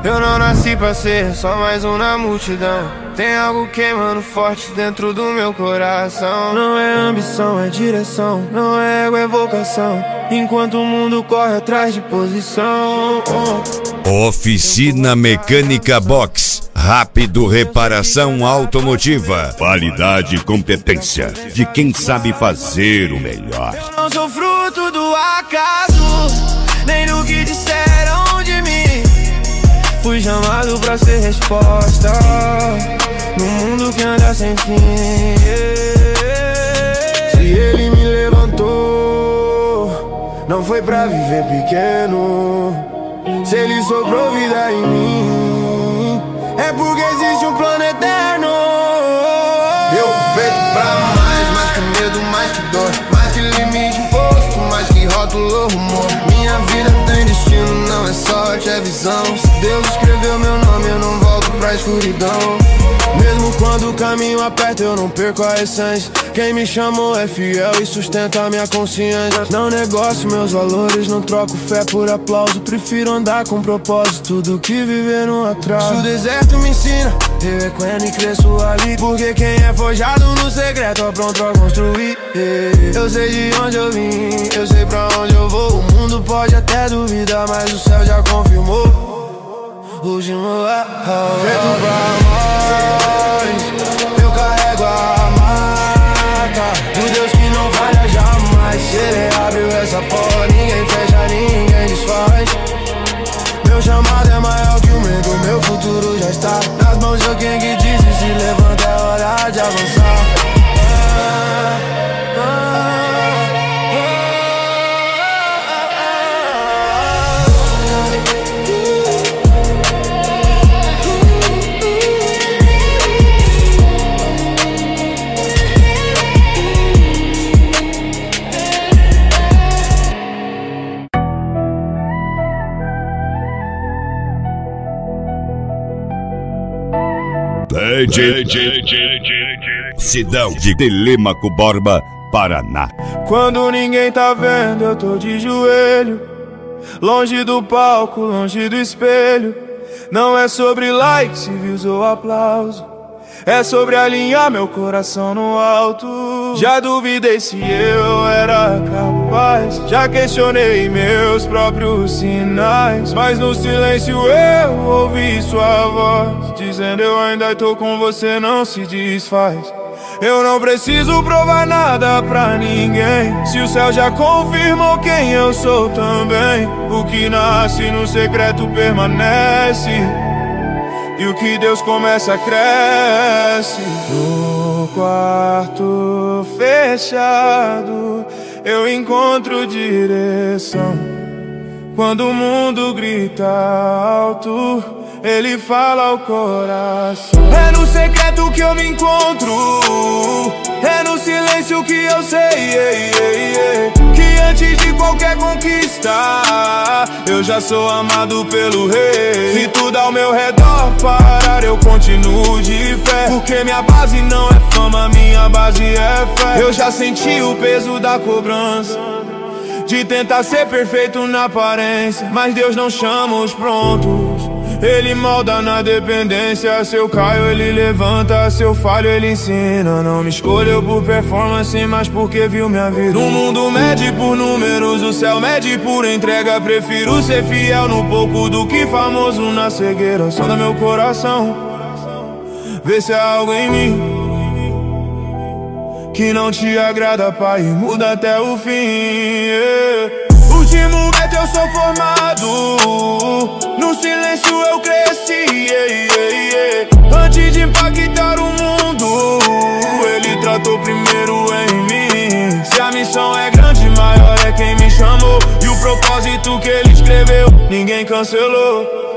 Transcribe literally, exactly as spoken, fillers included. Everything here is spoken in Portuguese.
Eu não nasci pra ser só mais um na multidão. Tem algo queimando forte dentro do meu coração. Não é ambição, é direção. Não é ego, é vocação. Enquanto o mundo corre atrás de posição. Oficina Mecânica Box. Rápido reparação automotiva. Qualidade e competência de quem sabe fazer o melhor. Eu não sou fruto do acaso, nem do que disseram de mim. Fui chamado pra ser resposta no mundo que anda sem fim. Se ele me levantou, não foi pra viver pequeno. Se ele soprou vida em mim, é porque existe um plano eterno. Eu fui feito pra mais, mais que medo, mais que dor, mais que limite imposto, mais que rótulo, rumor. Minha vida tem destino, não é sorte, é visão. Se Deus escreveu meu nome, eu não volto pra escuridão. Mesmo quando o caminho aperta, eu não perco a essência. Quem me chamou é fiel e sustenta a minha consciência. Não negocio meus valores, não troco fé por aplauso. Prefiro andar com propósito do que viver no atraso. Se o deserto me ensina, eu recuendo e cresço ali. Porque quem é forjado no secreto é pronto a construir. Eu sei de onde eu vim, eu sei pra onde eu vou. O mundo pode até duvidar, mas o céu já confirmou. Último é feito pra nós. Eu carrego a marca do Deus que não falha jamais. Se ele abriu essa porta, ninguém fecha, ninguém desfaz. Meu chamado é maior que o medo, meu futuro já está nas mãos de alguém que diz e se levanta, é hora de avançar. Cidão de Telêmaco Borba, Paraná. Quando ninguém tá vendo, eu tô de joelho, longe do palco, longe do espelho. Não é sobre likes, views ou aplauso, é sobre alinhar meu coração no alto. Já duvidei se eu era capaz, já questionei meus próprios sinais, mas no silêncio eu ouvi sua voz, dizendo eu ainda tô com você, não se desfaz. Eu não preciso provar nada pra ninguém, se o céu já confirmou quem eu sou também. O que nasce no secreto permanece, e o que Deus começa cresce. No quarto fechado eu encontro direção. Quando o mundo grita alto, ele fala ao coração. É no secreto que eu me encontro, é no silêncio que eu sei, ei, ei, ei, que antes de qualquer conquista eu já sou amado pelo rei. Se tudo ao meu redor parar, eu continuo de pé, porque minha base não é fama, minha base é fé. Eu já senti o peso da cobrança, de tentar ser perfeito na aparência, mas Deus não chama os prontos, ele molda na dependência. Se eu caio, ele levanta, se eu falho, ele ensina. Não me escolheu por performance, mas porque viu minha vida. O mundo mede por números, o céu mede por entrega. Prefiro ser fiel no pouco do que famoso na cegueira. Sonda meu coração, vê se há algo em mim que não te agrada, pai, muda até o fim, yeah. Último método eu sou formado, no silêncio eu cresci, yeah, yeah, yeah. Antes de impactar o mundo, ele tratou primeiro em mim. Se a missão é grande, maior é quem me chamou, e o propósito que ele escreveu, ninguém cancelou.